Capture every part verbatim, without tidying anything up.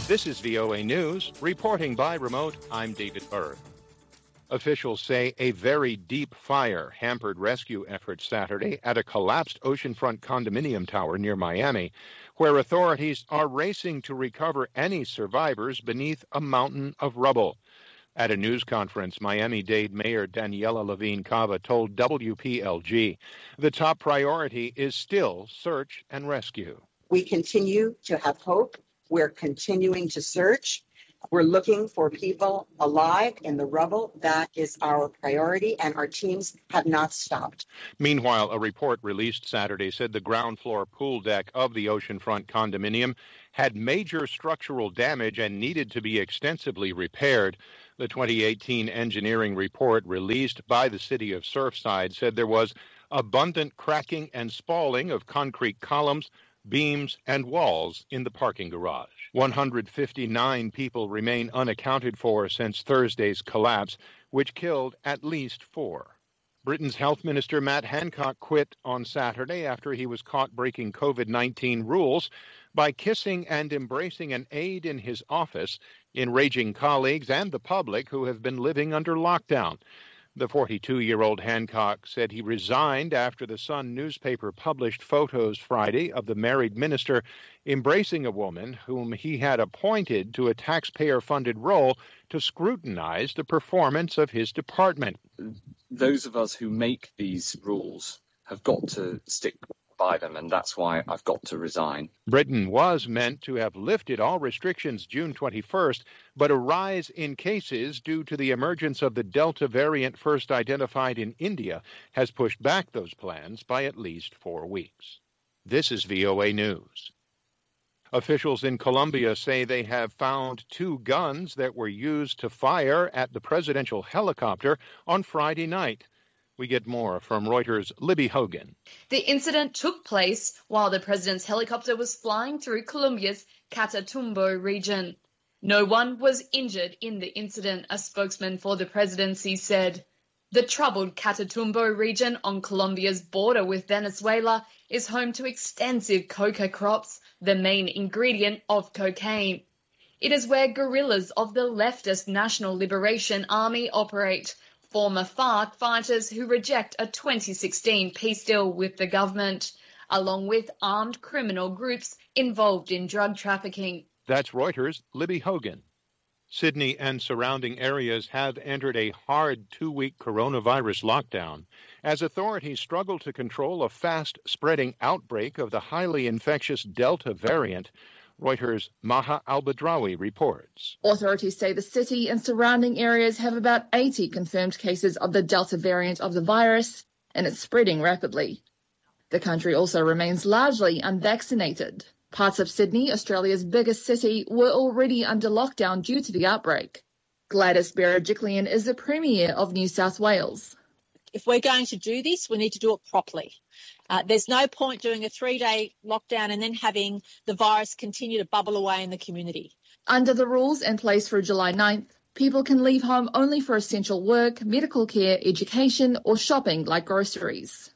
This is V O A News. Reporting by remote, I'm David Byrd. Officials say a very deep fire hampered rescue efforts Saturday at a collapsed oceanfront condominium tower near Miami, where authorities are racing to recover any survivors beneath a mountain of rubble. At a news conference, Miami-Dade Mayor Daniela Levine Cava told W P L G the top priority is still search and rescue. We continue to have hope. We're continuing to search. We're looking for people alive in the rubble. That is our priority, and our teams have not stopped. Meanwhile, a report released Saturday said the ground floor pool deck of the oceanfront condominium had major structural damage and needed to be extensively repaired. The twenty eighteen engineering report released by the city of Surfside said there was abundant cracking and spalling of concrete columns, beams, and walls in the parking garage. one hundred fifty-nine people remain unaccounted for since Thursday's collapse, which killed at least four. Britain's Health Minister Matt Hancock quit on Saturday after he was caught breaking COVID nineteen rules by kissing and embracing an aide in his office, enraging colleagues and the public who have been living under lockdown. The forty-two-year-old Hancock said he resigned after the Sun newspaper published photos Friday of the married minister embracing a woman whom he had appointed to a taxpayer-funded role to scrutinize the performance of his department. Those of us who make these rules have got to stick by them, and that's why I've got to resign. Britain was meant to have lifted all restrictions June twenty-first, but a rise in cases due to the emergence of the Delta variant first identified in India has pushed back those plans by at least four weeks. This is V O A News. Officials in Colombia say they have found two guns that were used to fire at the presidential helicopter on Friday night. We get more from Reuters' Libby Hogan. The incident took place while the president's helicopter was flying through Colombia's Catatumbo region. No one was injured in the incident, a spokesman for the presidency said. The troubled Catatumbo region on Colombia's border with Venezuela is home to extensive coca crops, the main ingredient of cocaine. It is where guerrillas of the leftist National Liberation Army operate, former FARC fighters who reject a twenty sixteen peace deal with the government, along with armed criminal groups involved in drug trafficking. That's Reuters' Libby Hogan. Sydney and surrounding areas have entered a hard two-week coronavirus lockdown as authorities struggle to control a fast-spreading outbreak of the highly infectious Delta variant. Reuters' Maha Al-Badrawi reports. Authorities say the city and surrounding areas have about eighty confirmed cases of the Delta variant of the virus, and it's spreading rapidly. The country also remains largely unvaccinated. Parts of Sydney, Australia's biggest city, were already under lockdown due to the outbreak. Gladys Berejiklian is the Premier of New South Wales. If we're going to do this, we need to do it properly. Uh, there's no point doing a three-day lockdown and then having the virus continue to bubble away in the community. Under the rules in place for July ninth, people can leave home only for essential work, medical care, education, or shopping like groceries.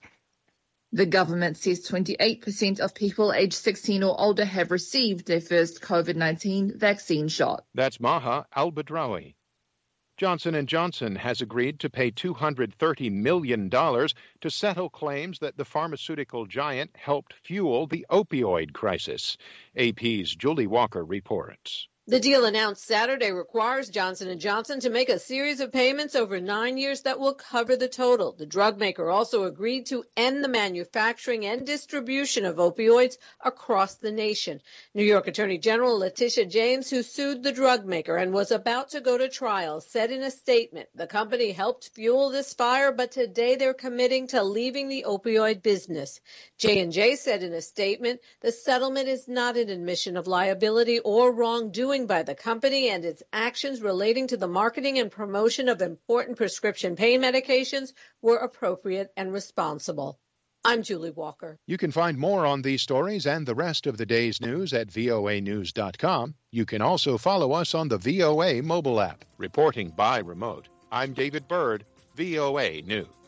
The government says twenty-eight percent of people aged sixteen or older have received their first COVID nineteen vaccine shot. That's Maha Al-Badrawi. Johnson and Johnson has agreed to pay two hundred thirty million dollars to settle claims that the pharmaceutical giant helped fuel the opioid crisis. A P's Julie Walker reports. The deal announced Saturday requires Johnson and Johnson to make a series of payments over nine years that will cover the total. The drug maker also agreed to end the manufacturing and distribution of opioids across the nation. New York Attorney General Letitia James, who sued the drug maker and was about to go to trial, said in a statement, the company helped fuel this fire, but today they're committing to leaving the opioid business. J and J said in a statement, the settlement is not an admission of liability or wrongdoing by the company, and its actions relating to the marketing and promotion of important prescription pain medications were appropriate and responsible. I'm Julie Walker. You can find more on these stories and the rest of the day's news at V O A news dot com. You can also follow us on the V O A mobile app. Reporting by remote, I'm David Byrd, V O A News.